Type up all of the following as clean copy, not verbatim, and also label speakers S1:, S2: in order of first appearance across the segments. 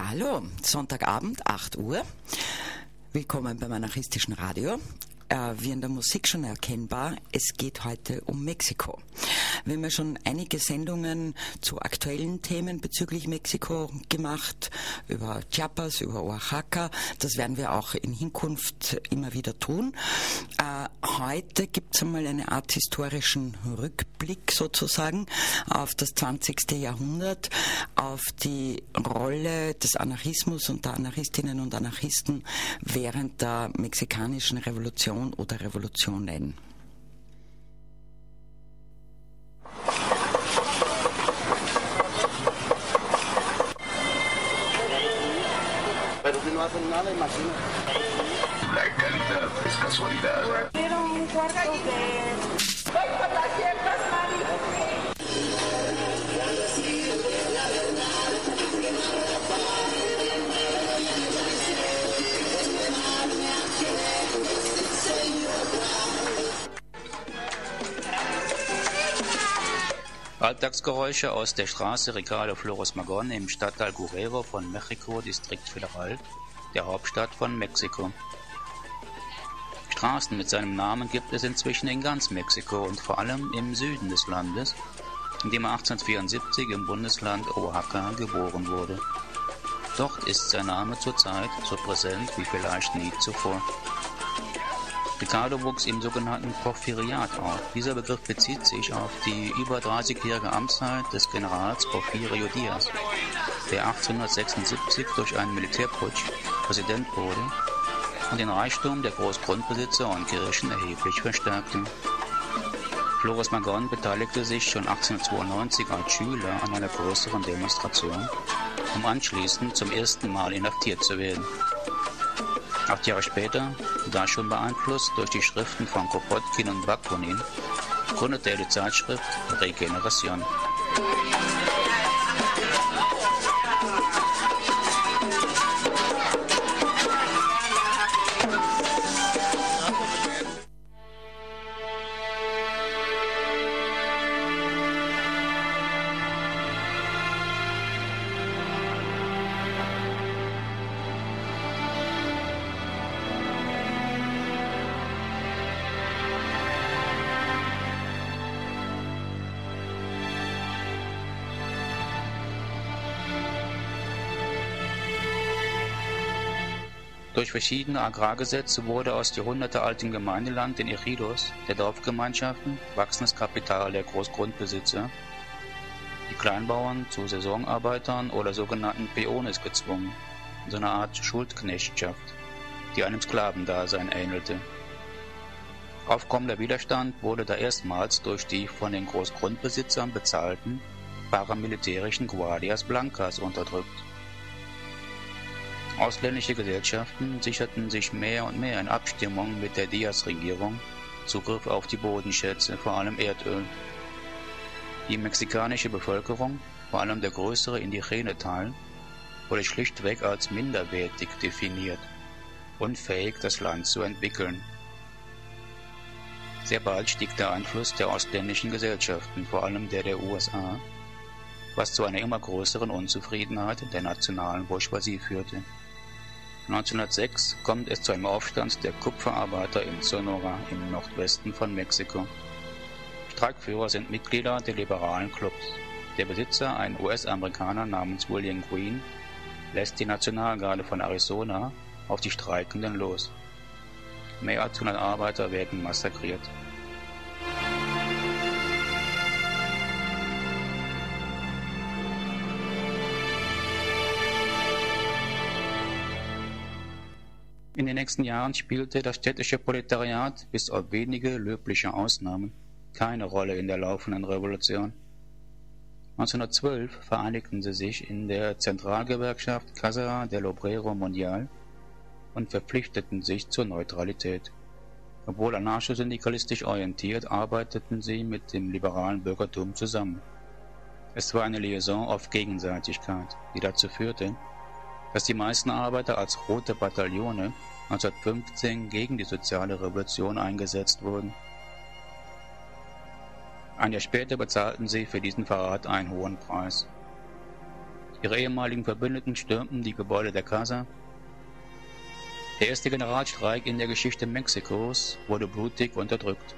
S1: Hallo, Sonntagabend, 8 Uhr. Willkommen beim Anarchistischen Radio. Wie in der Musik schon erkennbar, es geht heute um Mexiko. Wir haben ja schon einige Sendungen zu aktuellen Themen bezüglich Mexiko gemacht, über Chiapas, über Oaxaca. Das werden wir auch in Hinkunft immer wieder tun. Heute gibt es einmal eine Art historischen Rückblick sozusagen auf das 20. Jahrhundert, auf die Rolle des Anarchismus und der Anarchistinnen und Anarchisten während der mexikanischen Revolution oder Revolutionen.
S2: La calidad es casualidad.
S3: Quiero un cuarto de...
S4: Alltagsgeräusche aus der Straße Ricardo Flores Magón im Stadtteil Guerrero von México, Distrikt Federal, der Hauptstadt von Mexiko. Straßen mit seinem Namen gibt es inzwischen in ganz Mexiko und vor allem im Süden des Landes, in dem er 1874 im Bundesland Oaxaca geboren wurde. Dort ist sein Name zurzeit so präsent wie vielleicht nie zuvor. Ricardo wuchs im sogenannten Porfiriat auf. Dieser Begriff bezieht sich auf die über 30-jährige Amtszeit des Generals Porfirio Díaz, der 1876 durch einen Militärputsch Präsident wurde und den Reichtum der Großgrundbesitzer und Kirchen erheblich verstärkte. Flores Magón beteiligte sich schon 1892 als Schüler an einer größeren Demonstration, um anschließend zum ersten Mal inhaftiert zu werden. 8 Jahre später, da schon beeinflusst durch die Schriften von Kropotkin und Bakunin, gründete er die Zeitschrift Regeneration. Durch verschiedene Agrargesetze wurde aus jahrhundertealtem Gemeindeland den Ejidos, der Dorfgemeinschaften, wachsendes Kapital der Großgrundbesitzer, die Kleinbauern zu Saisonarbeitern oder sogenannten Peones gezwungen, so eine Art Schuldknechtschaft, die einem Sklavendasein ähnelte. Aufkommender Widerstand wurde da erstmals durch die von den Großgrundbesitzern bezahlten paramilitärischen Guardias Blancas unterdrückt. Ausländische Gesellschaften sicherten sich mehr und mehr in Abstimmung mit der Díaz-Regierung Zugriff auf die Bodenschätze, vor allem Erdöl. Die mexikanische Bevölkerung, vor allem der größere indigene Teil, wurde schlichtweg als minderwertig definiert, unfähig, das Land zu entwickeln. Sehr bald stieg der Einfluss der ausländischen Gesellschaften, vor allem der USA, was zu einer immer größeren Unzufriedenheit der nationalen Bourgeoisie führte. 1906 kommt es zu einem Aufstand der Kupferarbeiter in Sonora im Nordwesten von Mexiko. Streikführer sind Mitglieder der liberalen Clubs. Der Besitzer, ein US-Amerikaner namens William Green, lässt die Nationalgarde von Arizona auf die Streikenden los. Mehr als 100 Arbeiter werden massakriert. In den nächsten Jahren spielte das städtische Proletariat, bis auf wenige löbliche Ausnahmen, keine Rolle in der laufenden Revolution. 1912 vereinigten sie sich in der Zentralgewerkschaft Casa del Obrero Mundial und verpflichteten sich zur Neutralität. Obwohl anarcho-syndikalistisch orientiert, arbeiteten sie mit dem liberalen Bürgertum zusammen. Es war eine Liaison auf Gegenseitigkeit, die dazu führte, dass die meisten Arbeiter als rote Bataillone 1915 gegen die soziale Revolution eingesetzt wurden. Ein Jahr später bezahlten sie für diesen Verrat einen hohen Preis. Ihre ehemaligen Verbündeten stürmten die Gebäude der Casa. Der erste Generalstreik in der Geschichte Mexikos wurde blutig unterdrückt.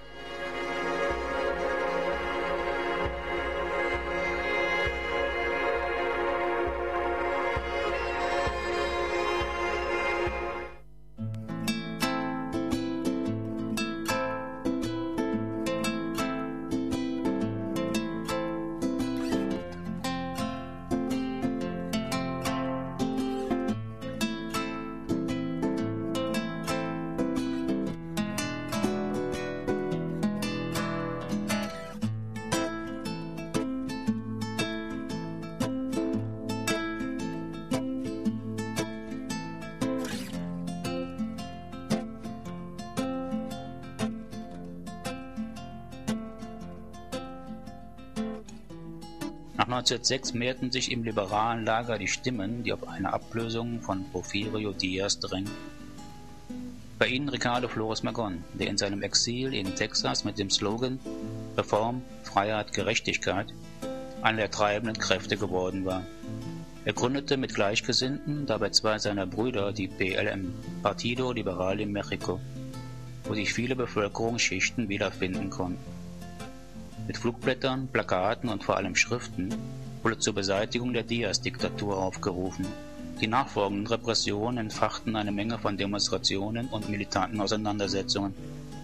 S4: Nach 1906 mehrten sich im liberalen Lager die Stimmen, die auf eine Ablösung von Porfirio Díaz drängten. Bei ihnen Ricardo Flores Magón, der in seinem Exil in Texas mit dem Slogan Reform, Freiheit, Gerechtigkeit einer der treibenden Kräfte geworden war. Er gründete mit Gleichgesinnten, dabei zwei seiner Brüder, die PLM, Partido Liberal de México, wo sich viele Bevölkerungsschichten wiederfinden konnten. Mit Flugblättern, Plakaten und vor allem Schriften wurde zur Beseitigung der Díaz-Diktatur aufgerufen. Die nachfolgenden Repressionen entfachten eine Menge von Demonstrationen und militanten Auseinandersetzungen.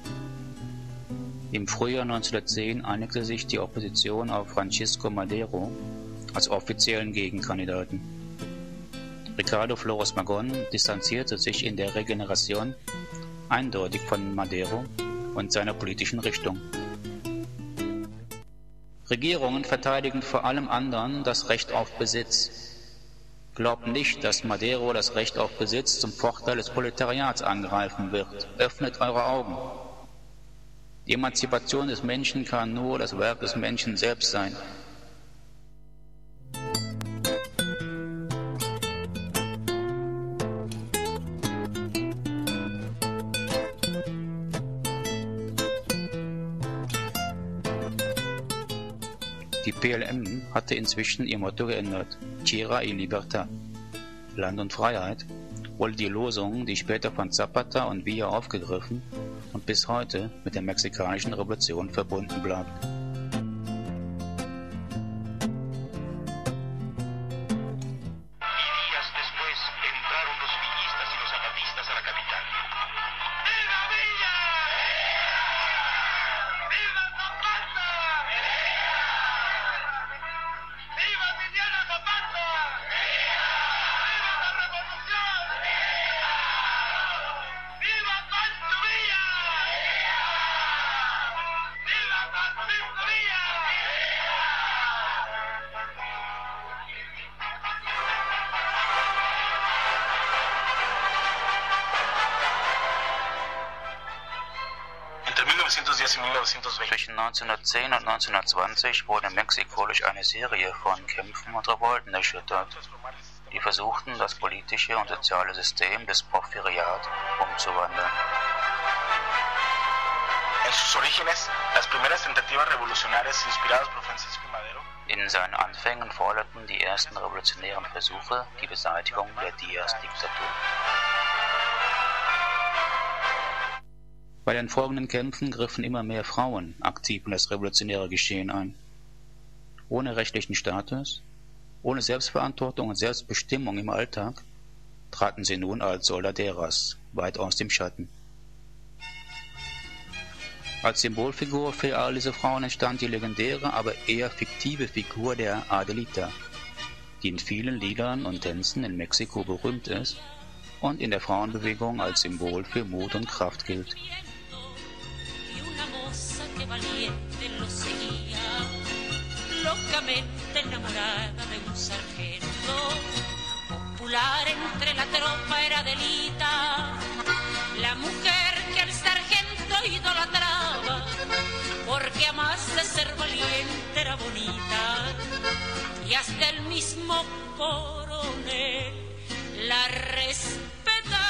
S4: Im Frühjahr 1910 einigte sich die Opposition auf Francisco Madero als offiziellen Gegenkandidaten. Ricardo Flores Magón distanzierte sich in der Regeneración eindeutig von Madero und seiner politischen Richtung. Regierungen verteidigen vor allem anderen das Recht auf Besitz. Glaubt nicht, dass Madero das Recht auf Besitz zum Vorteil des Proletariats angreifen wird. Öffnet eure Augen. Die Emanzipation des Menschen kann nur das Werk des Menschen selbst sein. Die PLM hatte inzwischen ihr Motto geändert, Tierra y Libertad, Land und Freiheit, wurde die Losung, die später von Zapata und Villa aufgegriffen und bis heute mit der mexikanischen Revolution verbunden bleibt. Zwischen 1910 und 1920 wurde Mexiko durch eine Serie von Kämpfen und Revolten erschüttert, die versuchten, das politische und soziale System des Porfiriat umzuwandeln. In seinen Anfängen forderten die ersten revolutionären Versuche die Beseitigung der Díaz-Diktatur. Bei den folgenden Kämpfen griffen immer mehr Frauen aktiv in das revolutionäre Geschehen ein. Ohne rechtlichen Status, ohne Selbstverantwortung und Selbstbestimmung im Alltag, traten sie nun als Soldaderas weit aus dem Schatten. Als Symbolfigur für all diese Frauen entstand die legendäre, aber eher fiktive Figur der Adelita, die in vielen Liedern und Tänzen in Mexiko berühmt ist und in der Frauenbewegung als Symbol für Mut und Kraft gilt.
S5: Valiente lo seguía, locamente enamorada de un sargento, popular entre la tropa era Adelita, la mujer que el sargento idolatraba, porque además de ser valiente era bonita, y hasta el mismo coronel la respetaba,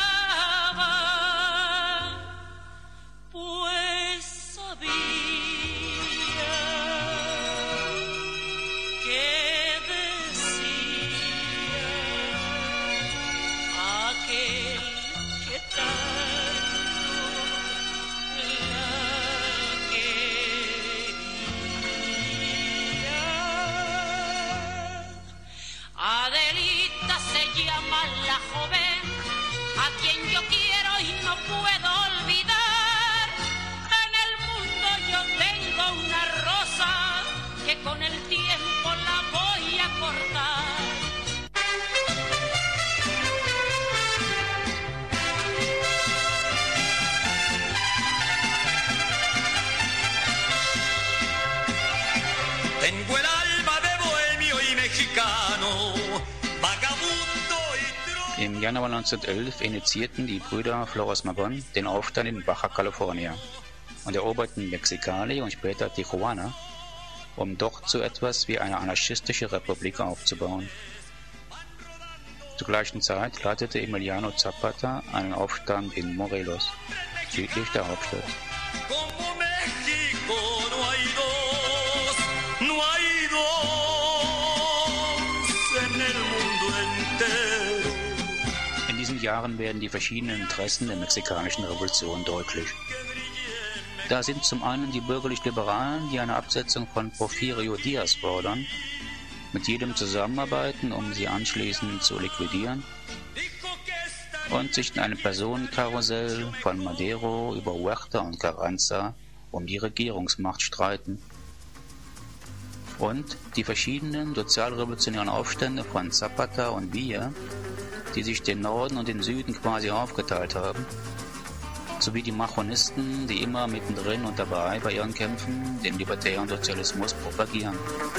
S5: pues sabía que decía con el tiempo la voy a cortar.
S6: Tengo el alma de bohemio y mexicano, vagabundo y
S4: Im Januar 1911 initiierten die Brüder Flores Magón den Aufstand in Baja California und eroberten Mexicali und später Tijuana, um dort so etwas wie eine anarchistische Republik aufzubauen. Zur gleichen Zeit leitete Emiliano Zapata einen Aufstand in Morelos, südlich der Hauptstadt.
S6: como México no hay dos en el mundo entero.
S4: In diesen Jahren werden die verschiedenen Interessen der mexikanischen Revolution deutlich. Da sind zum einen die bürgerlich-Liberalen, die eine Absetzung von Porfirio Diaz fordern, mit jedem zusammenarbeiten, um sie anschließend zu liquidieren, und sich in einem Personenkarussell von Madero über Huerta und Carranza um die Regierungsmacht streiten. Und die verschiedenen sozialrevolutionären Aufstände von Zapata und Villa, die sich den Norden und den Süden quasi aufgeteilt haben, sowie die Maronisten, die immer mittendrin und dabei bei ihren Kämpfen den libertären Sozialismus propagieren.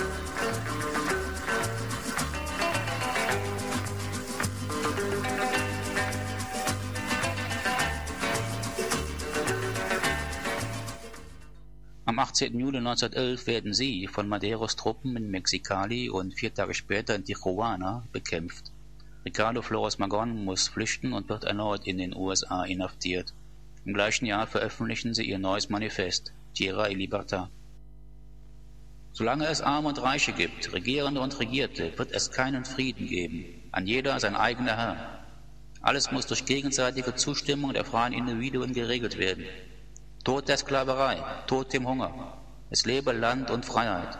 S4: Am 18. Juli 1911 werden sie von Maderos Truppen in Mexicali und 4 Tage später in Tijuana bekämpft. Ricardo Flores Magón muss flüchten und wird erneut in den USA inhaftiert. Im gleichen Jahr veröffentlichen sie ihr neues Manifest, Tierra y Libertad. Solange es Arme und Reiche gibt, Regierende und Regierte, wird es keinen Frieden geben. An jeder sein eigener Herr. Alles muss durch gegenseitige Zustimmung der freien Individuen geregelt werden. Tod der Sklaverei, Tod dem Hunger. Es lebe Land und Freiheit.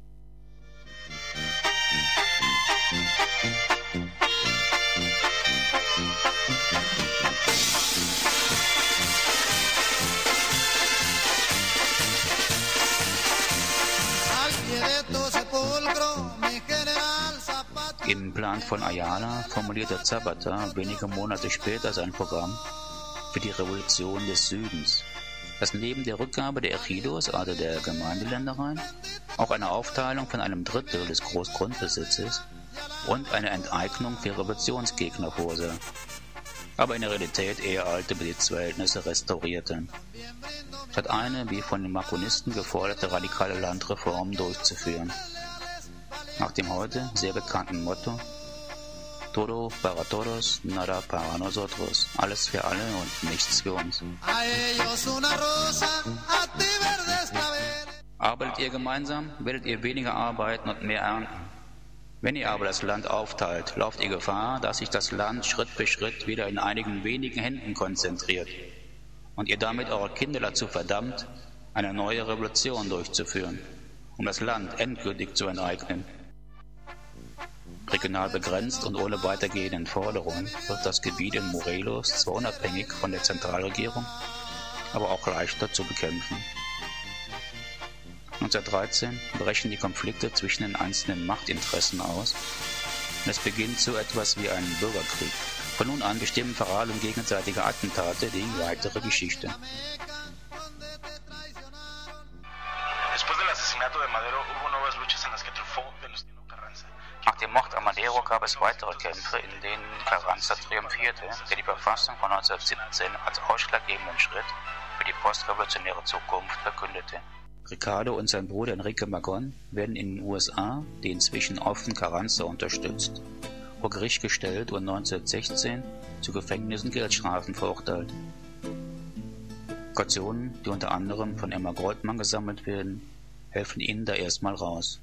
S4: Im Plan von Ayala formulierte Zapata wenige Monate später sein Programm für die Revolution des Südens, das neben der Rückgabe der Ejidos, also der Gemeindeländereien, auch eine Aufteilung von einem Drittel des Großgrundbesitzes und eine Enteignung für Revolutionsgegner vorsah, aber in der Realität eher alte Besitzverhältnisse restaurierte, statt eine, wie von den Maronisten geforderte, radikale Landreform durchzuführen. Nach dem heute sehr bekannten Motto Todo para todos, nada para nosotros, alles für alle und nichts für uns. Arbeitet ihr gemeinsam, werdet ihr weniger arbeiten und mehr ernten. Wenn ihr aber das Land aufteilt, lauft ihr Gefahr, dass sich das Land Schritt für Schritt wieder in einigen wenigen Händen konzentriert und ihr damit eure Kinder dazu verdammt, eine neue Revolution durchzuführen, um das Land endgültig zu enteignen. Regional begrenzt und ohne weitergehenden Forderungen wird das Gebiet in Morelos zwar unabhängig von der Zentralregierung, aber auch leichter zu bekämpfen. 1913 brechen die Konflikte zwischen den einzelnen Machtinteressen aus und es beginnt so etwas wie ein Bürgerkrieg. Von nun an bestimmen vor allem gegenseitige Attentate die weitere Geschichte. Nach dem Mord an Madero gab es weitere Kämpfe, in denen Carranza triumphierte, der die Verfassung von 1917 als ausschlaggebenden Schritt für die postrevolutionäre Zukunft verkündete. Ricardo und sein Bruder Enrique Magón werden in den USA, die inzwischen offen Carranza unterstützt, vor Gericht gestellt und 1916 zu Gefängnis- und Geldstrafen verurteilt. Kautionen, die unter anderem von Emma Goldman gesammelt werden, helfen ihnen da erstmal raus.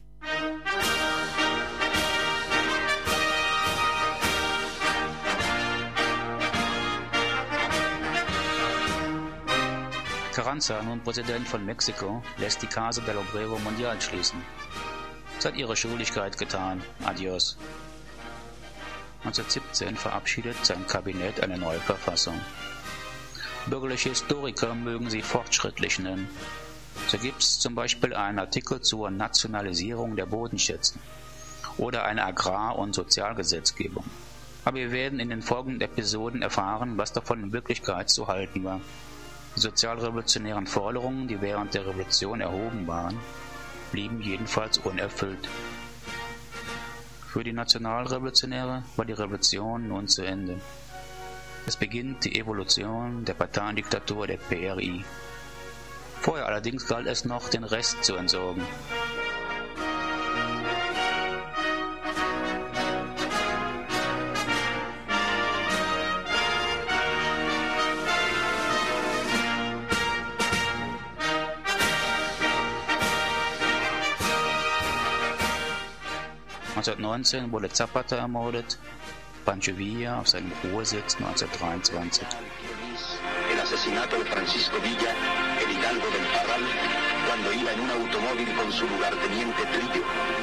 S4: Carranza, nun Präsident von Mexiko, lässt die Casa del Obrero Mundial schließen. Es hat ihre Schuldigkeit getan. Adios. 1917 verabschiedet sein Kabinett eine neue Verfassung. Bürgerliche Historiker mögen sie fortschrittlich nennen. So gibt es zum Beispiel einen Artikel zur Nationalisierung der Bodenschätze oder eine Agrar- und Sozialgesetzgebung. Aber wir werden in den folgenden Episoden erfahren, was davon in Wirklichkeit zu halten war. Die sozialrevolutionären Forderungen, die während der Revolution erhoben waren, blieben jedenfalls unerfüllt. Für die Nationalrevolutionäre war die Revolution nun zu Ende. Es beginnt die Evolution der Parteiendiktatur der PRI. Vorher allerdings galt es noch, den Rest zu entsorgen. (1919) wurde Zapata ermordet, Pancho Villa auf seinem Ruhesitz 1923.
S2: El asesinato de Francisco Villa, el hidalgo del Parral, cuando iba en un automóvil con su lugarteniente Trillo.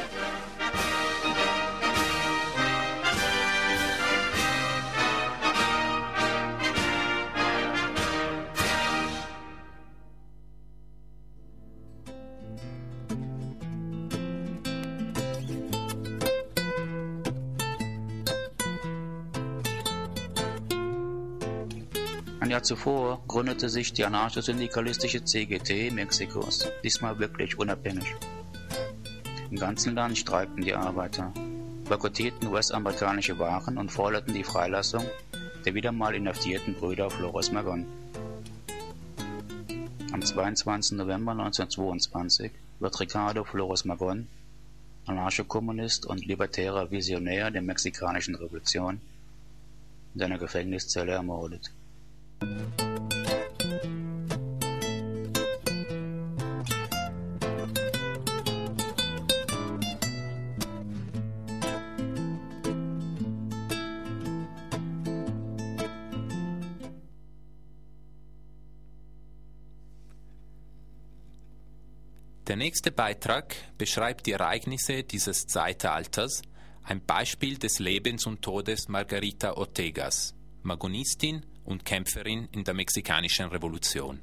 S4: Ein Jahr zuvor gründete sich die anarcho-syndikalistische CGT Mexikos, diesmal wirklich unabhängig. Im ganzen Land streikten die Arbeiter, boykottierten US-amerikanische Waren und forderten die Freilassung der wieder mal inhaftierten Brüder Flores Magón. Am 22. November 1922 wird Ricardo Flores Magón, Anarchokommunist und libertärer Visionär der mexikanischen Revolution, in seiner Gefängniszelle ermordet.
S7: Der nächste Beitrag beschreibt die Ereignisse dieses Zeitalters, ein Beispiel des Lebens und Todes Margarita Ortegas, Magonistin und Kämpferin in der mexikanischen Revolution.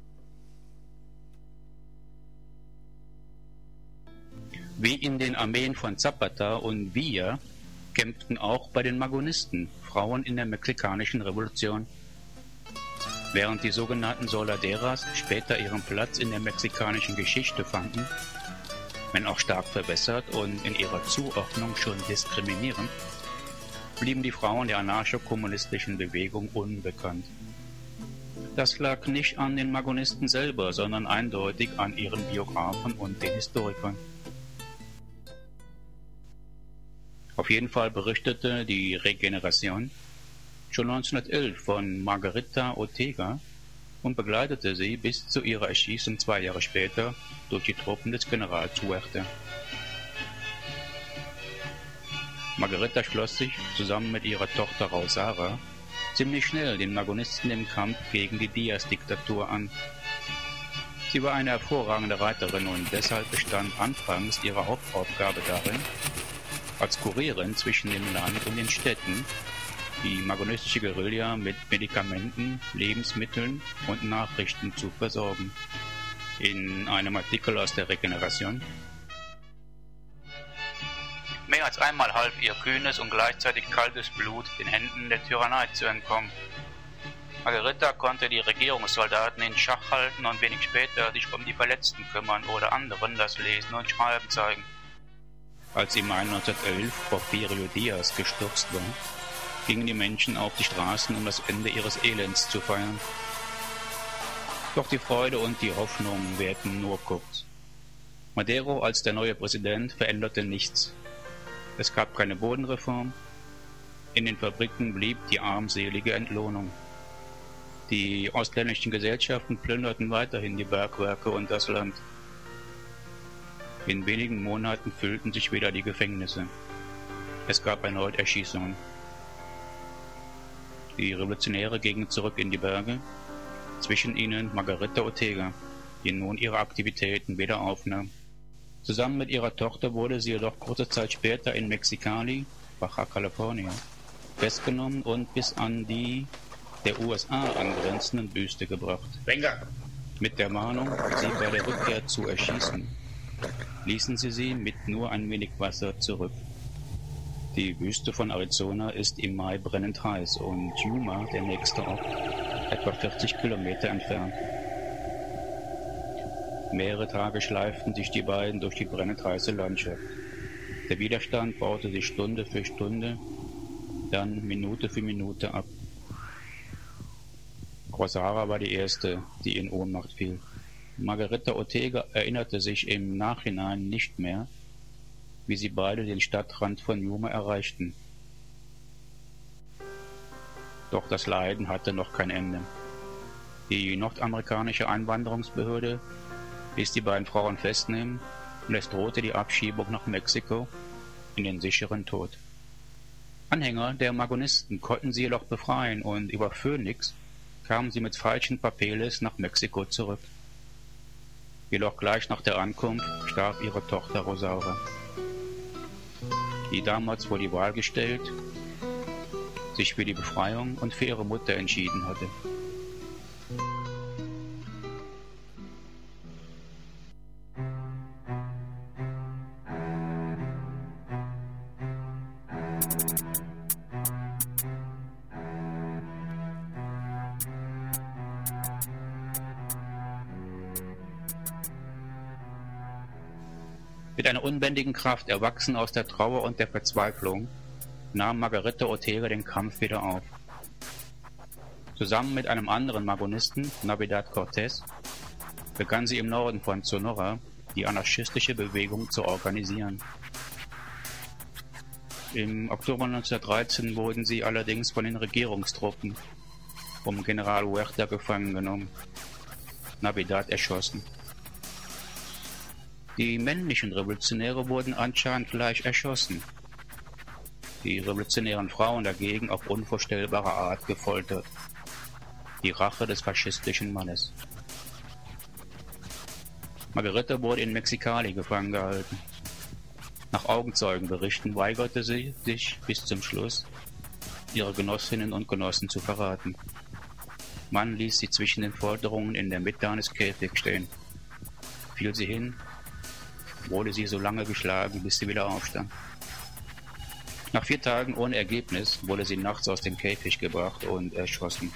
S4: Wie in den Armeen von Zapata und Villa kämpften auch bei den Magonisten Frauen in der mexikanischen Revolution. Während die sogenannten Soldaderas später ihren Platz in der mexikanischen Geschichte fanden, wenn auch stark verbessert und in ihrer Zuordnung schon diskriminierend, blieben die Frauen der anarcho-kommunistischen Bewegung unbekannt. Das lag nicht an den Magonisten selber, sondern eindeutig an ihren Biografen und den Historikern. Auf jeden Fall berichtete die Regeneration schon 1911 von Margarita Ortega und begleitete sie bis zu ihrer Erschießung 2 Jahre später durch die Truppen des Generals Huerta. Margarita schloss sich zusammen mit ihrer Tochter Rausara ziemlich schnell den Magonisten im Kampf gegen die Diaz-Diktatur an. Sie war eine hervorragende Reiterin und deshalb bestand anfangs ihre Hauptaufgabe darin, als Kurierin zwischen dem Land und den Städten die magonistische Guerilla mit Medikamenten, Lebensmitteln und Nachrichten zu versorgen. In einem Artikel aus der Regeneration: Mehr als einmal half ihr kühnes und gleichzeitig kaltes Blut den Händen der Tyrannei zu entkommen. Margarita konnte die Regierungssoldaten in Schach halten und wenig später sich um die Verletzten kümmern oder anderen das Lesen und Schreiben zeigen. Als im Mai 1911 Porfirio Diaz gestürzt war, gingen die Menschen auf die Straßen, um das Ende ihres Elends zu feiern. Doch die Freude und die Hoffnung währten nur kurz. Madero als der neue Präsident veränderte nichts. Es gab keine Bodenreform. In den Fabriken blieb die armselige Entlohnung. Die ausländischen Gesellschaften plünderten weiterhin die Bergwerke und das Land. In wenigen Monaten füllten sich wieder die Gefängnisse. Es gab erneut Erschießungen. Die Revolutionäre gingen zurück in die Berge, zwischen ihnen Margarita Ortega, die nun ihre Aktivitäten wieder aufnahm. Zusammen mit ihrer Tochter wurde sie jedoch kurze Zeit später in Mexicali, Baja California, festgenommen und bis an die der USA angrenzenden Wüste gebracht.
S8: Venga.
S4: Mit der Mahnung, sie bei der Rückkehr zu erschießen, ließen sie mit nur ein wenig Wasser zurück. Die Wüste von Arizona ist im Mai brennend heiß und Yuma, der nächste Ort, etwa 40 Kilometer entfernt. Mehrere Tage schleiften sich die beiden durch die brennend heiße Landschaft. Der Widerstand baute sich Stunde für Stunde, dann Minute für Minute ab. Rosara war die erste, die in Ohnmacht fiel. Margarita Ortega erinnerte sich im Nachhinein nicht mehr, wie sie beide den Stadtrand von Yuma erreichten. Doch das Leiden hatte noch kein Ende. Die nordamerikanische Einwanderungsbehörde ließ die beiden Frauen festnehmen und es drohte die Abschiebung nach Mexiko in den sicheren Tod. Anhänger der Magonisten konnten sie jedoch befreien und über Phoenix kamen sie mit falschen Papeles nach Mexiko zurück. Jedoch gleich nach der Ankunft starb ihre Tochter Rosaura, die damals vor die Wahl gestellt, sich für die Befreiung und für ihre Mutter entschieden hatte. Mit einer unbändigen Kraft, erwachsen aus der Trauer und der Verzweiflung, nahm Margarita Ortega den Kampf wieder auf. Zusammen mit einem anderen Magonisten, Navidad Cortés, begann sie im Norden von Sonora die anarchistische Bewegung zu organisieren. Im Oktober 1913 wurden sie allerdings von den Regierungstruppen um General Huerta gefangen genommen, Navidad erschossen. Die männlichen Revolutionäre wurden anscheinend gleich erschossen, die revolutionären Frauen dagegen auf unvorstellbare Art gefoltert. Die Rache des faschistischen Mannes. Margarita wurde in Mexicali gefangen gehalten. Nach Augenzeugenberichten weigerte sie sich bis zum Schluss, ihre Genossinnen und Genossen zu verraten. Man ließ sie zwischen den Folterungen in der Mitte eines Käfigs stehen. Fiel sie hin, wurde sie so lange geschlagen, bis sie wieder aufstand. Nach 4 Tagen ohne Ergebnis wurde sie nachts aus dem Käfig gebracht und erschossen.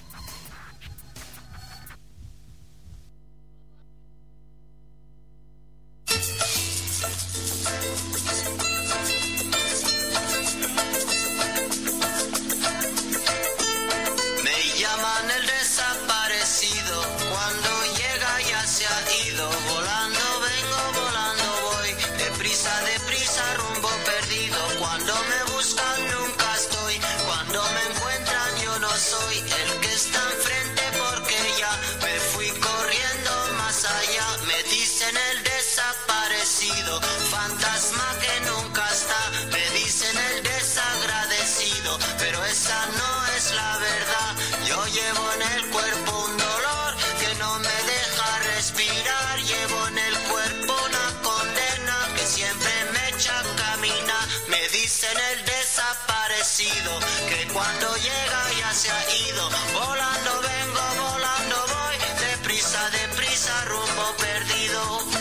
S8: Fantasma que nunca está, me dicen el desagradecido, pero esa no es la verdad. Yo llevo en el cuerpo un dolor que no me deja respirar, llevo en el cuerpo una condena que siempre me echa a caminar. Me dicen el desaparecido, que cuando llega ya se ha ido, volando vengo, volando voy, deprisa, deprisa, rumbo perdido.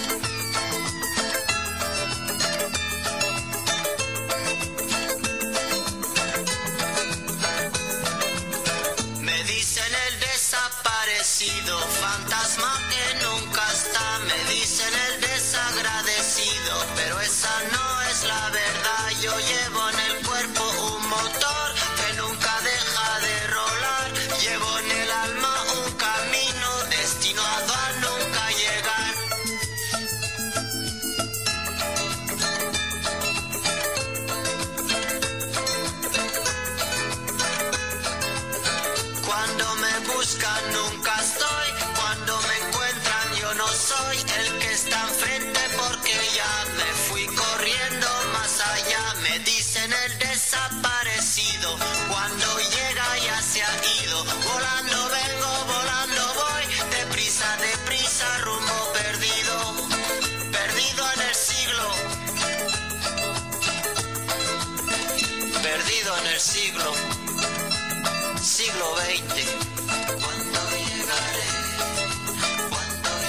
S8: Fantasma que nunca está, me dicen el desagradecido, pero esa no es la verdad. Yo llevo en el cuerpo un motor que nunca deja de rolar, llevo en el alma un camino destinado a nunca llegar. Cuando me buscan nunca estoy, cuando me encuentran yo no soy el que está enfrente porque ya me fui corriendo más allá. Me dicen el desaparecido, cuando llega ya se ha ido, volando vengo, volando voy, deprisa, deprisa, rumbo perdido, perdido en el siglo, perdido en el siglo, siglo XX. ¿Cuándo llegaré? ¿Cuándo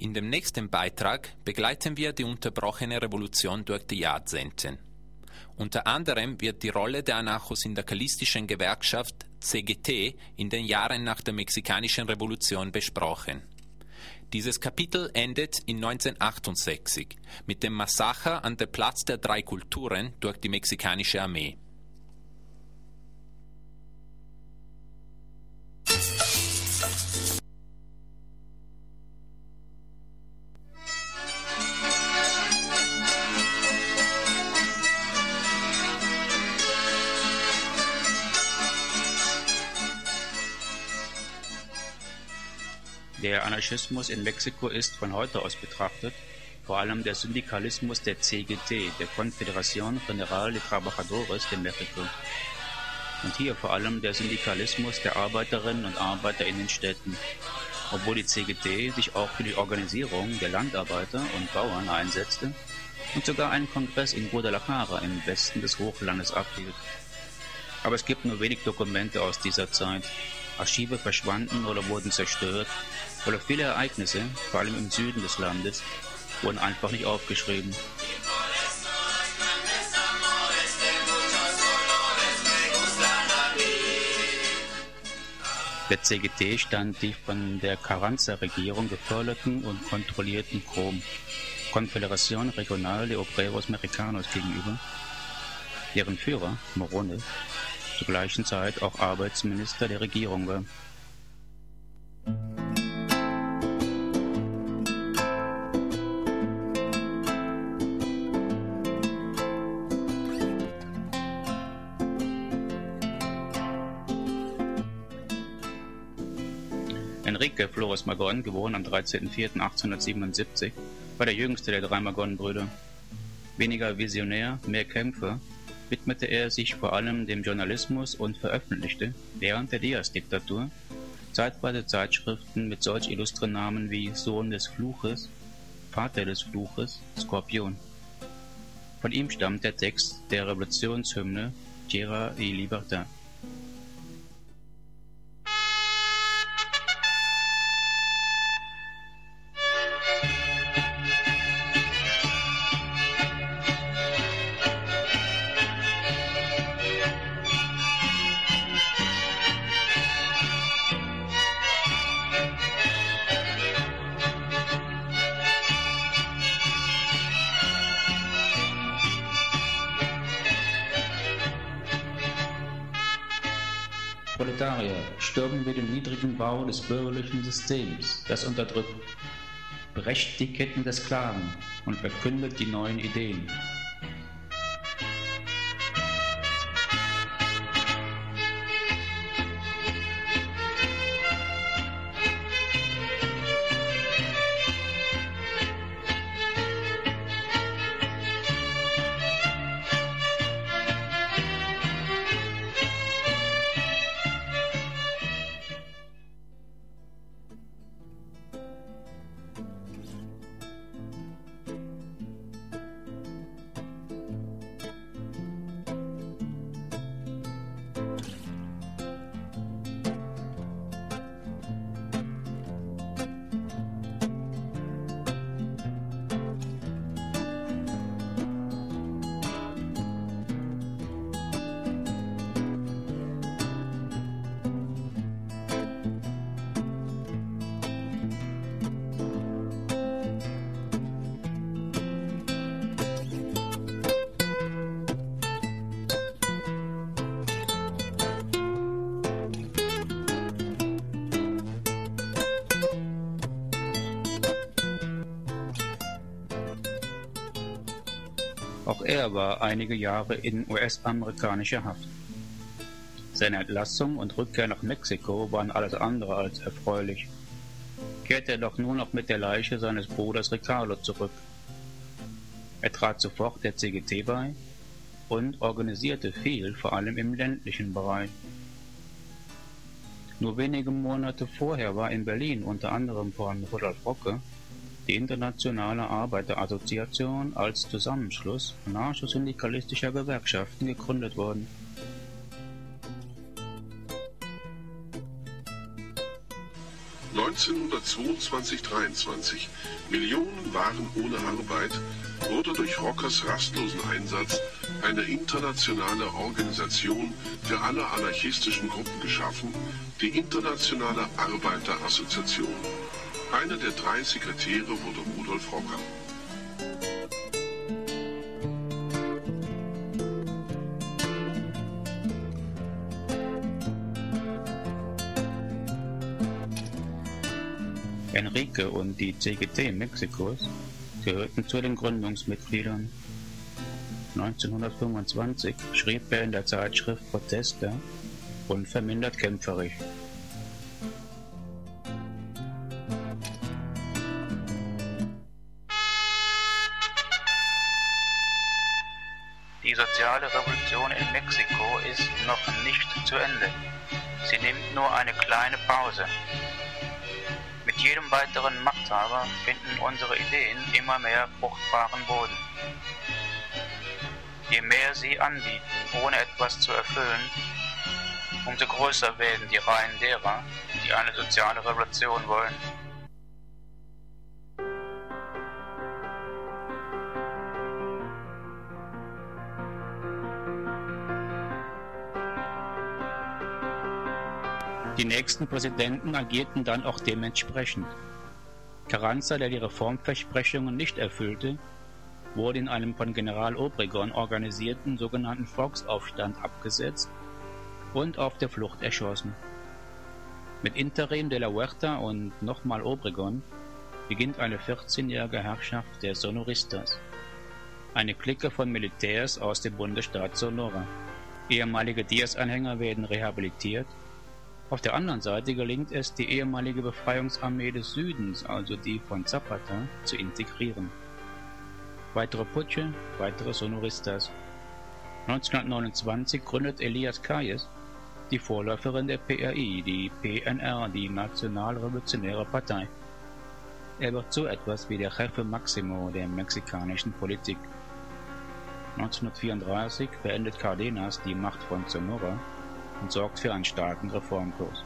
S7: In dem nächsten Beitrag begleiten wir die unterbrochene Revolution durch die Jahrzehnte. Unter anderem wird die Rolle der anarcho-syndikalistischen Gewerkschaft CGT in den Jahren nach der Mexikanischen Revolution besprochen. Dieses Kapitel endet in 1968 mit dem Massaker an der Platz der drei Kulturen durch die mexikanische Armee.
S4: Der Anarchismus in Mexiko ist von heute aus betrachtet vor allem der Syndikalismus der CGT, der Confederación General de Trabajadores de México. Und hier vor allem der Syndikalismus der Arbeiterinnen und Arbeiter in den Städten, obwohl die CGT sich auch für die Organisierung der Landarbeiter und Bauern einsetzte und sogar einen Kongress in Guadalajara im Westen des Hochlandes abhielt. Aber es gibt nur wenig Dokumente aus dieser Zeit. Archive verschwanden oder wurden zerstört, oder viele Ereignisse, vor allem im Süden des Landes, wurden einfach nicht aufgeschrieben. Der CGT stand die von der Carranza-Regierung geförderten und kontrollierten CROM, Confederación Regional de Obreros Mexicanos, gegenüber, deren Führer, Morone, zur gleichen Zeit auch Arbeitsminister der Regierung war. Enrique Flores Magón, geboren am 13.04.1877, war der jüngste der drei Magón-Brüder. Weniger Visionär, mehr Kämpfer, widmete er sich vor allem dem Journalismus und veröffentlichte, während der Diaz-Diktatur, zeitweise Zeitschriften mit solch illustren Namen wie Sohn des Fluches, Vater des Fluches, Skorpion. Von ihm stammt der Text der Revolutionshymne Tierra y Libertad. Proletarier, stürmen wir den niedrigen Bau des bürgerlichen Systems, das unterdrückt. Brecht die Ketten der Sklaven und verkündet die neuen Ideen. Auch er war einige Jahre in US-amerikanischer Haft. Seine Entlassung und Rückkehr nach Mexiko waren alles andere als erfreulich. Kehrte er doch nur noch mit der Leiche seines Bruders Ricardo zurück. Er trat sofort der CGT bei und organisierte viel, vor allem im ländlichen Bereich. Nur wenige Monate vorher war in Berlin unter anderem von Rudolf Rocke die Internationale Arbeiterassoziation als Zusammenschluss anarcho-syndikalistischer Gewerkschaften gegründet worden.
S9: 1922-23 Millionen waren ohne Arbeit, wurde durch Rockers rastlosen Einsatz eine internationale Organisation für alle anarchistischen Gruppen geschaffen, die Internationale Arbeiterassoziation. Einer der 3 Sekretäre wurde Rudolf Rocker.
S4: Enrique und die CGT Mexikos gehörten zu den Gründungsmitgliedern. 1925 schrieb er in der Zeitschrift Protesta unvermindert kämpferisch. Die soziale Revolution in Mexiko ist noch nicht zu Ende. Sie nimmt nur eine kleine Pause. Mit jedem weiteren Machthaber finden unsere Ideen immer mehr fruchtbaren Boden. Je mehr sie anbieten, ohne etwas zu erfüllen, umso größer werden die Reihen derer, die eine soziale Revolution wollen. Die nächsten Präsidenten agierten dann auch dementsprechend. Carranza, der die Reformversprechungen nicht erfüllte, wurde in einem von General Obregón organisierten sogenannten Volksaufstand abgesetzt und auf der Flucht erschossen. Mit Interim de la Huerta und nochmal Obregón beginnt eine 14-jährige Herrschaft der Sonoristas, eine Clique von Militärs aus dem Bundesstaat Sonora. Ehemalige Diaz-Anhänger werden rehabilitiert. Auf der anderen Seite gelingt es, die ehemalige Befreiungsarmee des Südens, also die von Zapata, zu integrieren. Weitere Putsche, weitere Sonoristas. 1929 gründet Elias Calles, die Vorläuferin der PRI, die PNR, die Nationalrevolutionäre Partei. Er wird so etwas wie der Jefe Maximo der mexikanischen Politik. 1934 beendet Cárdenas die Macht von Sonora und sorgt für einen starken Reformkurs.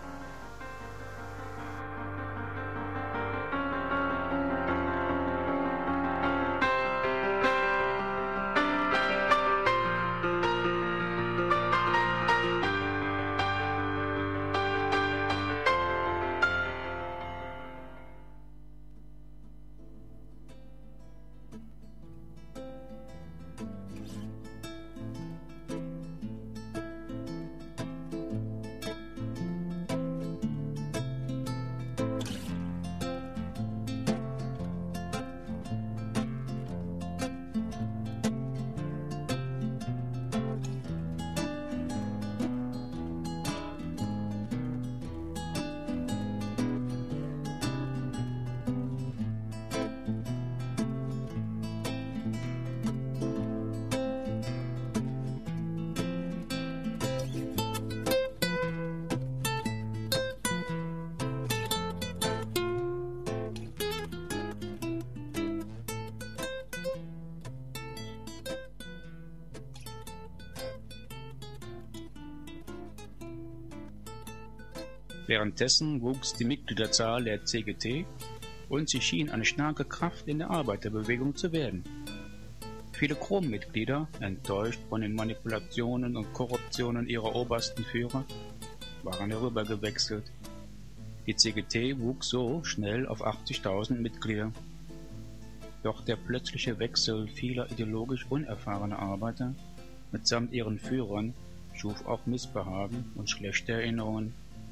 S4: Währenddessen wuchs die Mitgliederzahl der CGT und sie schien eine starke Kraft in der Arbeiterbewegung zu werden. Viele Krom-Mitglieder, enttäuscht von den Manipulationen und Korruptionen ihrer obersten Führer, waren herübergewechselt. Die CGT wuchs so schnell auf 80.000 Mitglieder. Doch der plötzliche Wechsel vieler ideologisch unerfahrener Arbeiter mitsamt ihren Führern schuf auch Missbehagen und schlechte Erinnerungen.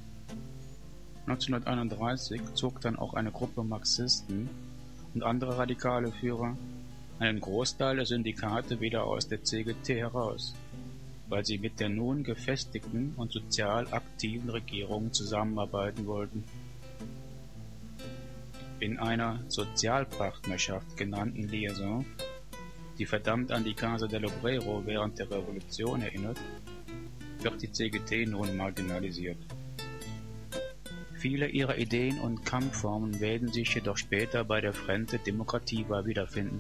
S4: 1931 zog dann auch eine Gruppe Marxisten und andere radikale Führer einen Großteil der Syndikate wieder aus der CGT heraus, weil sie mit der nun gefestigten und sozial aktiven Regierung zusammenarbeiten wollten. In einer Sozialpartnerschaft genannten Liaison, die verdammt an die Casa del Obrero während der Revolution erinnert, wird die CGT nun marginalisiert. Viele ihrer Ideen und Kampfformen werden sich jedoch später bei der Frente Democrativa wiederfinden.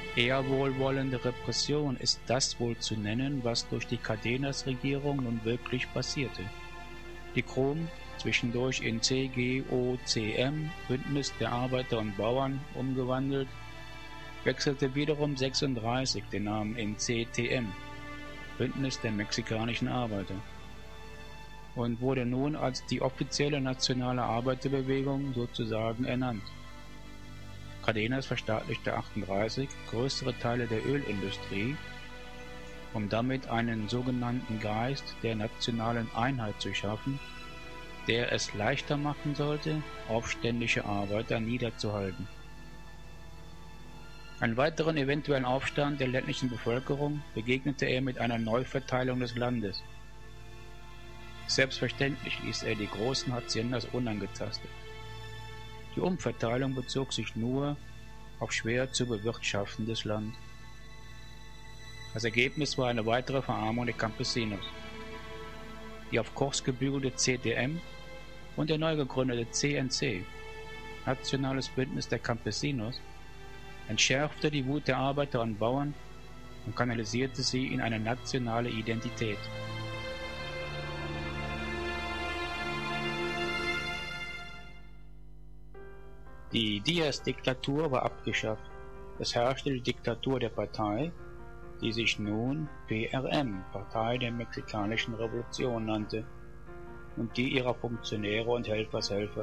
S10: Eher wohlwollende Repression ist das wohl zu nennen, was durch die Cardenas-Regierung nun wirklich passierte. Die KRUM, zwischendurch in CGOCM, Bündnis der Arbeiter und Bauern, umgewandelt, wechselte wiederum 1936 den Namen in CTM, Bündnis der mexikanischen Arbeiter, und wurde nun als die offizielle nationale Arbeiterbewegung sozusagen ernannt. Cardenas verstaatlichte 1938 größere Teile der Ölindustrie, um damit einen sogenannten Geist der nationalen Einheit zu schaffen, der es leichter machen sollte, aufständische Arbeiter niederzuhalten. Einen weiteren eventuellen Aufstand der ländlichen Bevölkerung begegnete er mit einer Neuverteilung des Landes. Selbstverständlich ließ er die großen Haciendas unangetastet. Die Umverteilung bezog sich nur auf schwer zu bewirtschaftendes Land. Das Ergebnis war eine weitere Verarmung der Campesinos. Die auf Kurs gebügelte CDM und der neu gegründete CNC, Nationales Bündnis der Campesinos, entschärfte die Wut der Arbeiter und Bauern und kanalisierte sie in eine nationale Identität. Die Diaz-Diktatur war abgeschafft. Es herrschte die Diktatur der Partei, die sich nun PRM, Partei der Mexikanischen Revolution, nannte, und die ihrer Funktionäre und Helfershelfer.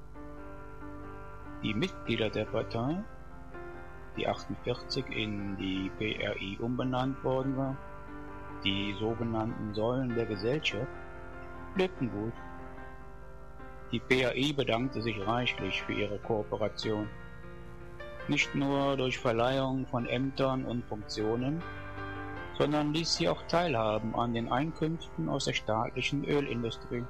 S10: Die Mitglieder der Partei, die 1948 in die PRI umbenannt worden war, die sogenannten Säulen der Gesellschaft, lebten gut. Die PRI bedankte sich reichlich für ihre Kooperation, nicht nur durch Verleihung von Ämtern und Funktionen, sondern ließ sie auch teilhaben an den Einkünften aus der staatlichen Ölindustrie.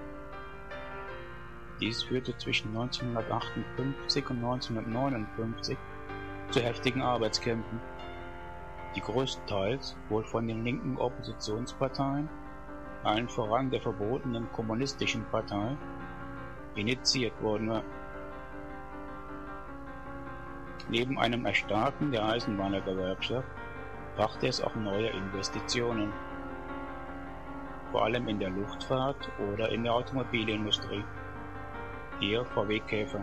S10: Dies führte zwischen 1958 und 1959 zu heftigen Arbeitskämpfen, die größtenteils wohl von den linken Oppositionsparteien, allen voran der verbotenen Kommunistischen Partei, initiiert worden war. Neben einem Erstarken der Eisenbahnergewerkschaft brachte es auch neue Investitionen, vor allem in der Luftfahrt oder in der Automobilindustrie, hier VW Käfer.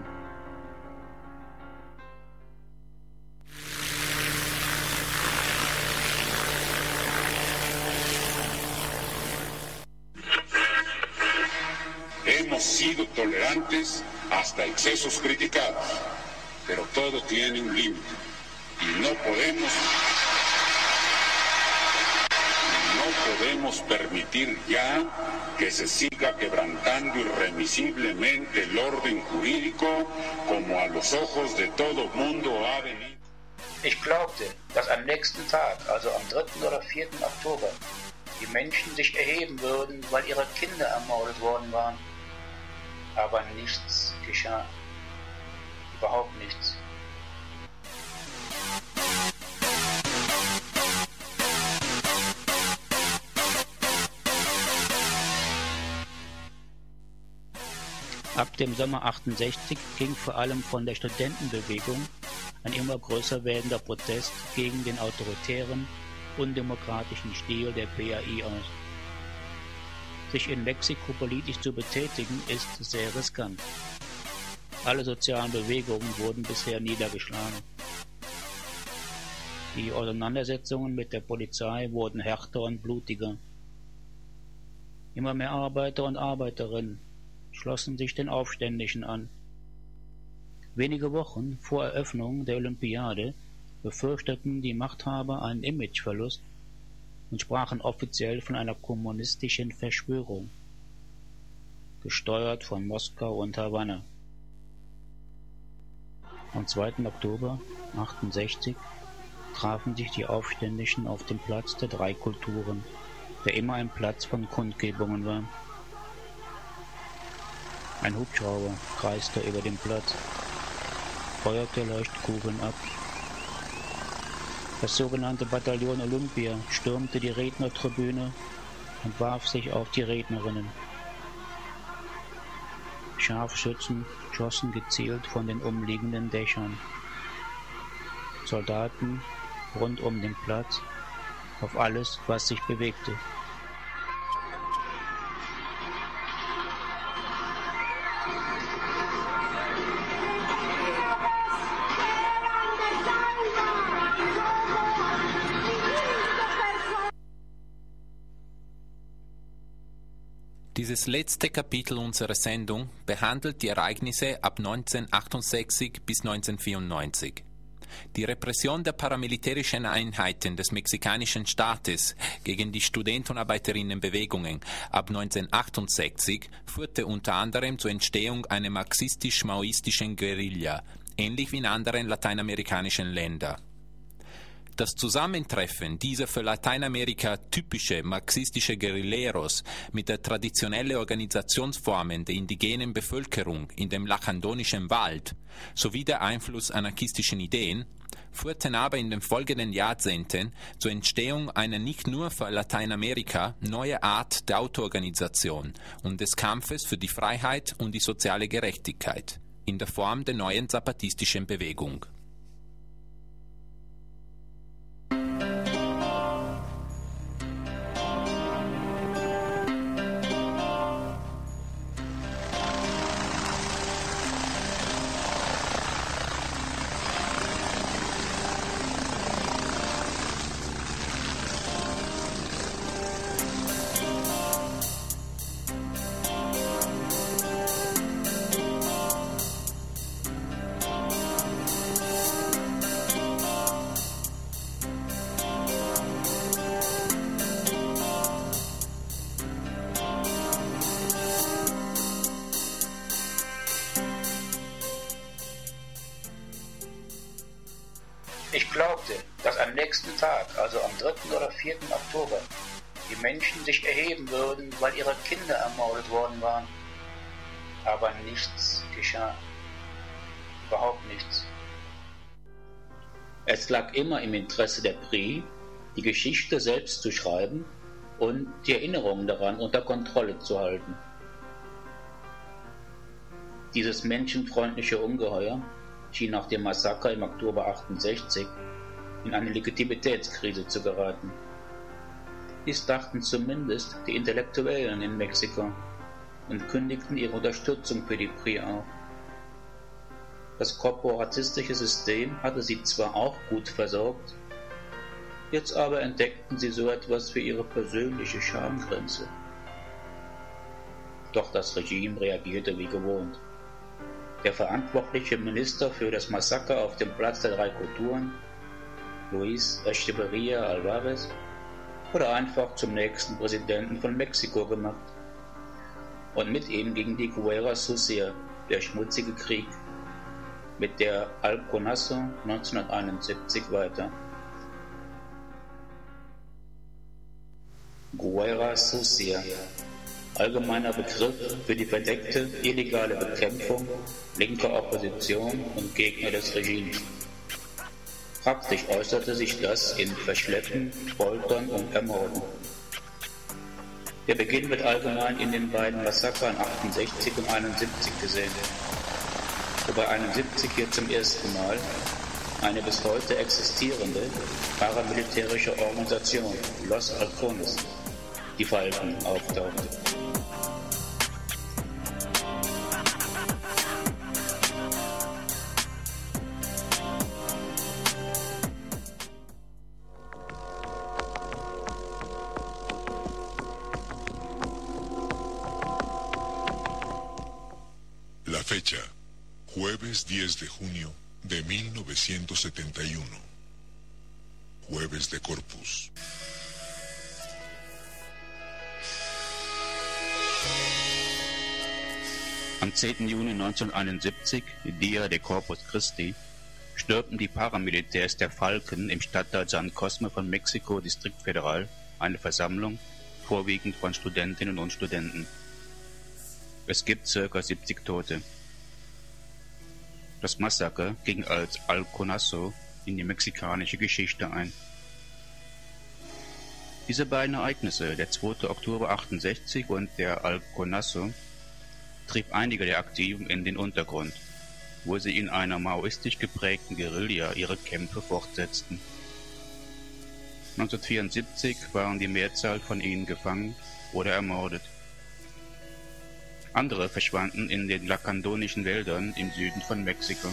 S11: Hemos sido tolerantes hasta excesos criticados, pero todo tiene un límite y no podemos permitir ya que se siga quebrantando irremisiblemente el orden jurídico como a los ojos de todo mundo ha venido.
S10: Ich glaubte, dass am nächsten Tag, also am 3. oder 4. Oktober, die Menschen sich erheben würden, weil ihre Kinder ermordet worden waren. Aber nichts geschah. Überhaupt nichts. Ab dem Sommer 68 ging vor allem von der Studentenbewegung ein immer größer werdender Protest gegen den autoritären, undemokratischen Stil der PAI aus. Sich in Mexiko politisch zu betätigen, ist sehr riskant. Alle sozialen Bewegungen wurden bisher niedergeschlagen. Die Auseinandersetzungen mit der Polizei wurden härter und blutiger. Immer mehr Arbeiter und Arbeiterinnen schlossen sich den Aufständischen an. Wenige Wochen vor Eröffnung der Olympiade befürchteten die Machthaber einen Imageverlust und sprachen offiziell von einer kommunistischen Verschwörung, gesteuert von Moskau und Havanna. Am 2. Oktober 1968 trafen sich die Aufständischen auf dem Platz der drei Kulturen, der immer ein Platz von Kundgebungen war. Ein Hubschrauber kreiste über den Platz, feuerte Leuchtkugeln ab. Das sogenannte Bataillon Olympia stürmte die Rednertribüne und warf sich auf die Rednerinnen. Scharfschützen schossen gezielt von den umliegenden Dächern. Soldaten rund um den Platz, auf alles, was sich bewegte.
S7: Dieses letzte Kapitel unserer Sendung behandelt die Ereignisse ab 1968 bis 1994. Die Repression der paramilitärischen Einheiten des mexikanischen Staates gegen die Studentenarbeiterinnenbewegungen ab 1968 führte unter anderem zur Entstehung einer marxistisch-maoistischen Guerilla, ähnlich wie in anderen lateinamerikanischen Ländern. Das Zusammentreffen dieser für Lateinamerika typische marxistische Guerilleros mit der traditionellen Organisationsformen der indigenen Bevölkerung in dem lacandonischen Wald sowie der Einfluss anarchistischen Ideen führten aber in den folgenden Jahrzehnten zur Entstehung einer nicht nur für Lateinamerika neue Art der Autoorganisation und des Kampfes für die Freiheit und die soziale Gerechtigkeit in der Form der neuen zapatistischen Bewegung.
S12: Ich glaubte, dass am nächsten Tag, also am 3. oder 4. Oktober, die Menschen sich erheben würden, weil ihre Kinder ermordet worden waren. Aber nichts geschah. Überhaupt nichts. Es lag immer im Interesse der PRI, die Geschichte selbst zu schreiben und die Erinnerungen daran unter Kontrolle zu halten. Dieses menschenfreundliche Ungeheuer schien nach dem Massaker im Oktober 68 in eine Legitimitätskrise zu geraten. Dies dachten zumindest die Intellektuellen in Mexiko und kündigten ihre Unterstützung für die PRI auf. Das korporatistische System hatte sie zwar auch gut versorgt, jetzt aber entdeckten sie so etwas für ihre persönliche Schamgrenze. Doch das Regime reagierte wie gewohnt. Der verantwortliche Minister für das Massaker auf dem Platz der 3 Kulturen, Luis Echeverría Álvarez, wurde einfach zum nächsten Präsidenten von Mexiko gemacht. Und mit ihm ging die Guerra Sucia, der schmutzige Krieg, mit der Alconazo 1971 weiter. Guerra Sucia, allgemeiner Begriff für die verdeckte, illegale Bekämpfung linker Opposition und Gegner des Regimes. Praktisch äußerte sich das in Verschleppen, Foltern und Ermorden. Der Beginn wird allgemein in den beiden Massakern 68 und 71 gesehen, wobei 71 hier zum ersten Mal eine bis heute existierende paramilitärische Organisation, Los Halcones, die Falken, auftauchte.
S9: La fecha, jueves 10 de junio de 1971, jueves de Corpus.
S12: Am 10. Juni 1971, Dia de Corpus Christi, stürmten die Paramilitärs der Falken im Stadtteil San Cosme von Mexiko Distrikt Federal eine Versammlung, vorwiegend von Studentinnen und Studenten. Es gibt ca. 70 Tote. Das Massaker ging als Alconazo in die mexikanische Geschichte ein. Diese beiden Ereignisse, der 2. Oktober 68 und der Alconazo, trieb einige der Aktiven in den Untergrund, wo sie in einer maoistisch geprägten Guerilla ihre Kämpfe fortsetzten.
S4: 1974 waren die Mehrzahl von ihnen gefangen oder ermordet. Andere verschwanden in den lacandonischen Wäldern im Süden von Mexiko.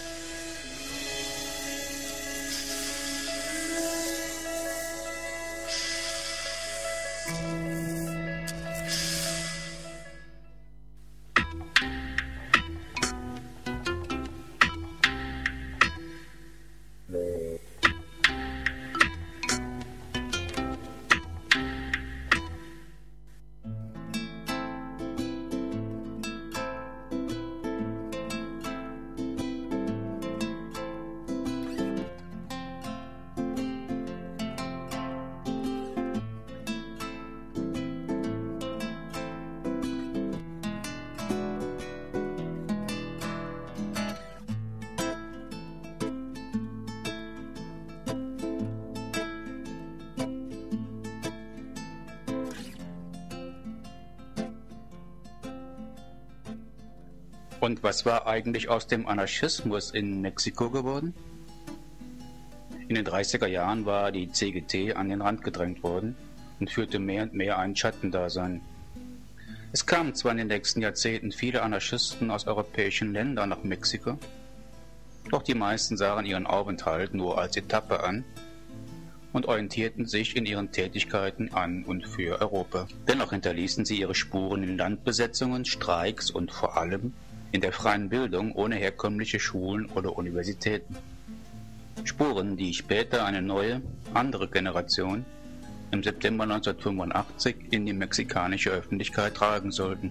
S4: Und was war eigentlich aus dem Anarchismus in Mexiko geworden? In den 30er Jahren war die CGT an den Rand gedrängt worden und führte mehr und mehr ein Schattendasein. Es kamen zwar in den nächsten Jahrzehnten viele Anarchisten aus europäischen Ländern nach Mexiko, doch die meisten sahen ihren Aufenthalt nur als Etappe an und orientierten sich in ihren Tätigkeiten an und für Europa. Dennoch hinterließen sie ihre Spuren in Landbesetzungen, Streiks und vor allem in der freien Bildung ohne herkömmliche Schulen oder Universitäten. Spuren, die später eine neue, andere Generation im September 1985 in die mexikanische Öffentlichkeit tragen sollten.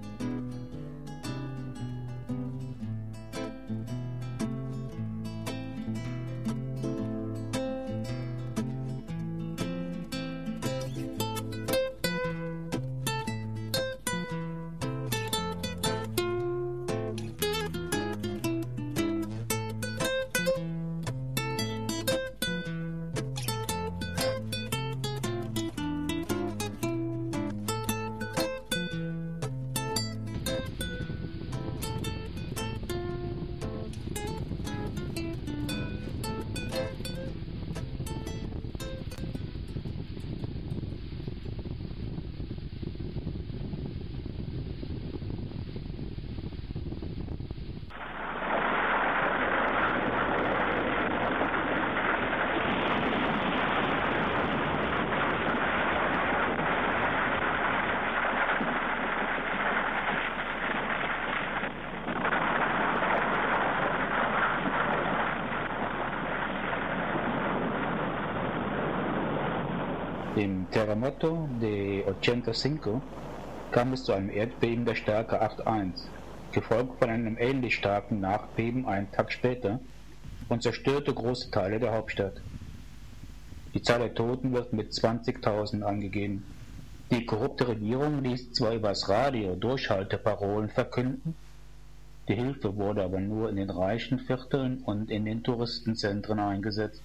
S4: Im Terremoto de 85 kam es zu einem Erdbeben der Stärke 8,1, gefolgt von einem ähnlich starken Nachbeben einen Tag später und zerstörte große Teile der Hauptstadt. Die Zahl der Toten wird mit 20.000 angegeben. Die korrupte Regierung ließ zwar übers Radio Durchhalteparolen verkünden, die Hilfe wurde aber nur in den reichen Vierteln und in den Touristenzentren eingesetzt.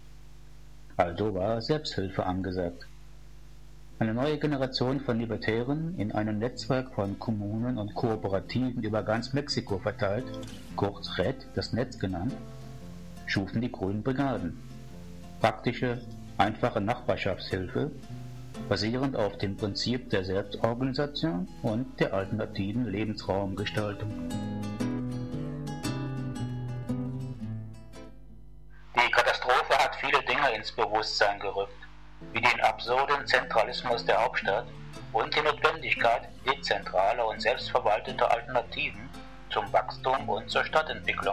S4: Also war Selbsthilfe angesagt. Eine neue Generation von Libertären, in einem Netzwerk von Kommunen und Kooperativen über ganz Mexiko verteilt, kurz RED, das Netz genannt, schufen die Grünen Brigaden. Praktische, einfache Nachbarschaftshilfe, basierend auf dem Prinzip der Selbstorganisation und der alternativen Lebensraumgestaltung. Die Katastrophe hat viele Dinge ins Bewusstsein gerückt, wie den absurden Zentralismus der Hauptstadt und die Notwendigkeit dezentraler und selbstverwalteter Alternativen zum Wachstum und zur Stadtentwicklung.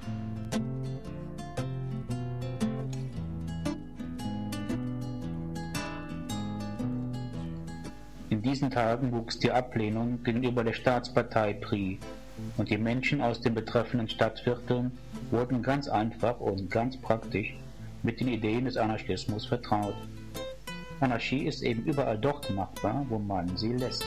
S4: In diesen Tagen wuchs die Ablehnung gegenüber der Staatspartei PRI und die Menschen aus den betreffenden Stadtvierteln wurden ganz einfach und ganz praktisch mit den Ideen des Anarchismus vertraut. Anarchie ist eben überall dort machbar, wo man sie lässt.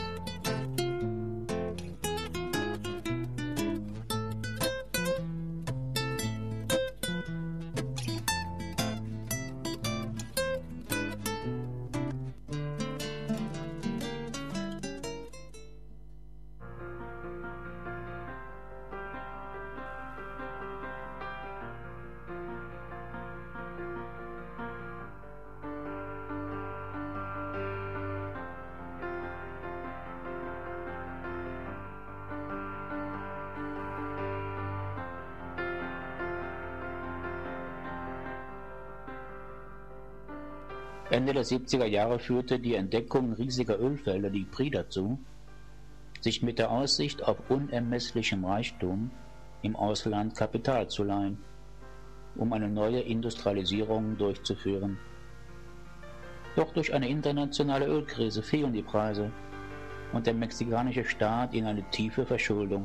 S10: Ende der 70er Jahre führte die Entdeckung riesiger Ölfelder die PRI dazu, sich mit der Aussicht auf unermesslichem Reichtum im Ausland Kapital zu leihen, um eine neue Industrialisierung durchzuführen. Doch durch eine internationale Ölkrise fielen die Preise und der mexikanische Staat in eine tiefe Verschuldung.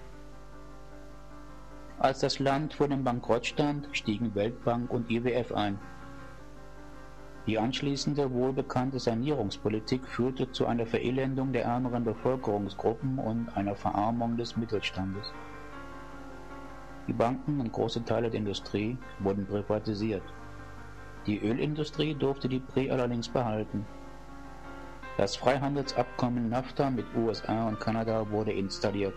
S10: Als das Land vor dem Bankrott stand, stiegen Weltbank und IWF ein. Die anschließende wohlbekannte Sanierungspolitik führte zu einer Verelendung der ärmeren Bevölkerungsgruppen und einer Verarmung des Mittelstandes. Die Banken und große Teile der Industrie wurden privatisiert. Die Ölindustrie durfte die PRI allerdings behalten. Das Freihandelsabkommen NAFTA mit USA und Kanada wurde installiert.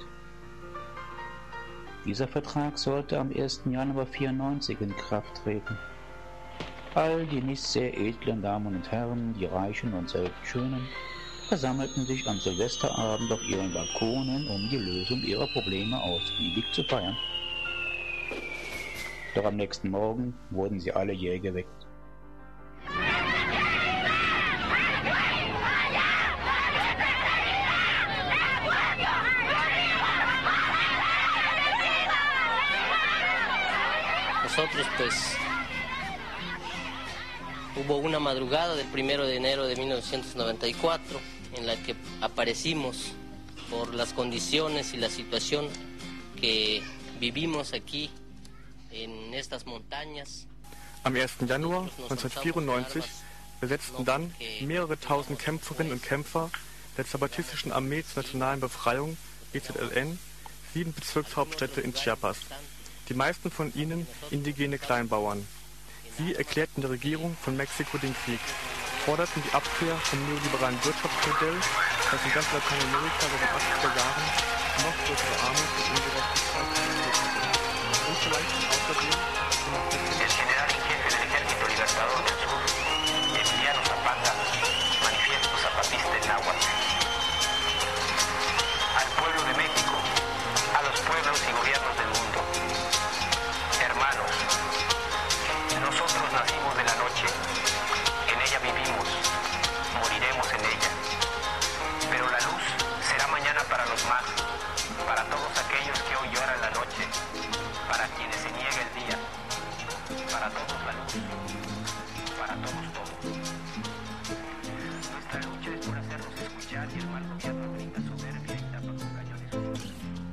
S10: Dieser Vertrag sollte am 1. Januar 1994 in Kraft treten. All die nicht sehr edlen Damen und Herren, die Reichen und selten Schönen, versammelten sich am Silvesterabend auf ihren Balkonen, um die Lösung ihrer Probleme ausgiebig zu feiern. Doch am nächsten Morgen wurden sie alle jäh geweckt.
S13: Nosotros pues hubo una madrugada del 1 de enero de 1994 en la que aparecimos por las condiciones y la situación que vivimos aquí en estas montañas.
S14: Am 1. Januar 1994 besetzten dann mehrere tausend Kämpferinnen und Kämpfer der Zapatistischen Armee zur Nationalen Befreiung, EZLN, 7 Bezirkshauptstädte in Chiapas. Die meisten von ihnen indigene Kleinbauern. Sie erklärten der Regierung von Mexiko den Krieg, forderten die Abkehr vom neoliberalen Wirtschaftsmodell, das in ganz Lateinamerika seit den 80er Jahren noch größere Armut und Ungerechtigkeit führte. Und vielleicht außerdem
S2: El general en jefe del Ejército Libertador del Sur, Emiliano Zapata, manifiesto zapatista en náhuatl. Al pueblo de México, a los pueblos y gobiernos del mundo. Hermanos, nosotros nacimos de la noche, en ella vivimos, moriremos en ella. Pero la luz será mañana para los más, para todos aquellos que hoy lloran la noche, para quienes se niega el día, para todos la luz, para todos todo. Nuestra lucha es por hacernos escuchar y el mal gobierno brinda soberbia y tapa con cañones oscuros.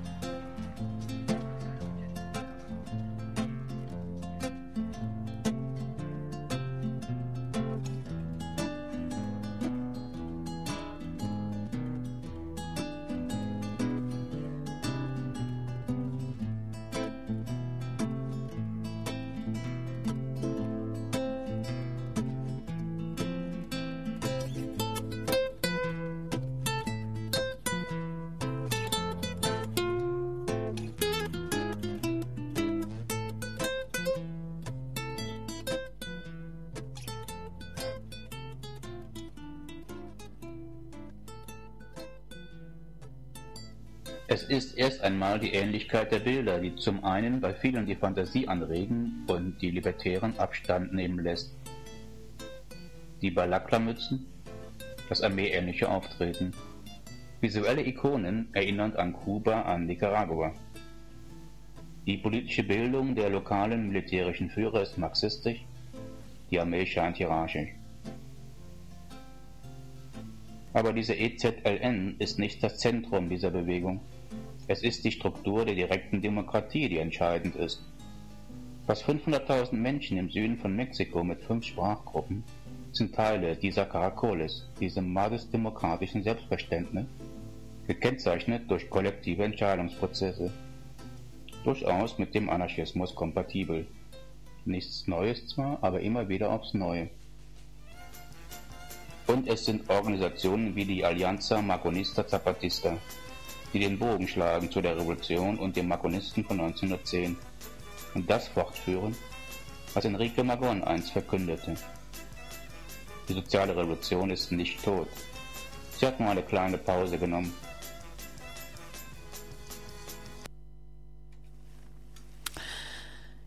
S10: Es ist erst einmal die Ähnlichkeit der Bilder, die zum einen bei vielen die Fantasie anregen und die Libertären Abstand nehmen lässt. Die Balakla-Mützen, das armeeähnliche Auftreten, visuelle Ikonen erinnernd an Kuba, an Nicaragua. Die politische Bildung der lokalen militärischen Führer ist marxistisch, die Armee scheint hierarchisch. Aber diese EZLN ist nicht das Zentrum dieser Bewegung. Es ist die Struktur der direkten Demokratie, die entscheidend ist. Fast 500.000 Menschen im Süden von Mexiko mit 5 Sprachgruppen sind Teile dieser Caracoles, diesem demokratischen Selbstverständnis, gekennzeichnet durch kollektive Entscheidungsprozesse. Durchaus mit dem Anarchismus kompatibel. Nichts Neues zwar, aber immer wieder aufs Neue. Und es sind Organisationen wie die Alianza Magonista Zapatista, die den Bogen schlagen zu der Revolution und den Magonisten von 1910 und das fortführen, was Enrique Magon einst verkündete. Die soziale Revolution ist nicht tot. Sie hat nur eine kleine Pause genommen.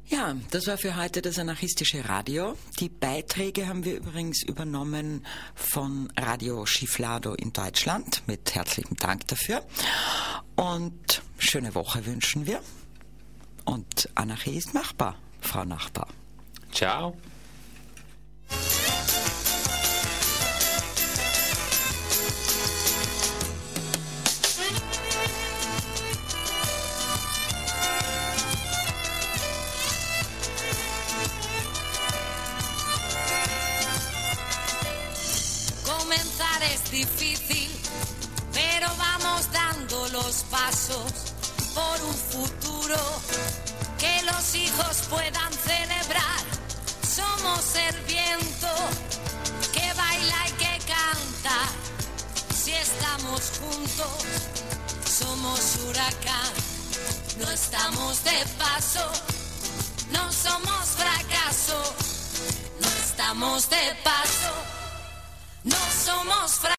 S1: Ja, das war für heute das anarchistische Radio. Die Beiträge haben wir übrigens übernommen von Radio Chiflado in Deutschland. Mit herzlichem Dank dafür. Und schöne Woche wünschen wir. Und Anarchie ist machbar, Frau Nachbar.
S7: Ciao.
S5: Comenzar es difícil, pero vamos dando los pasos por un futuro que los hijos puedan celebrar. Somos el viento que baila y que canta. Si estamos juntos, somos huracán. No estamos de paso, no somos fracaso. No estamos de paso, no somos fracaso.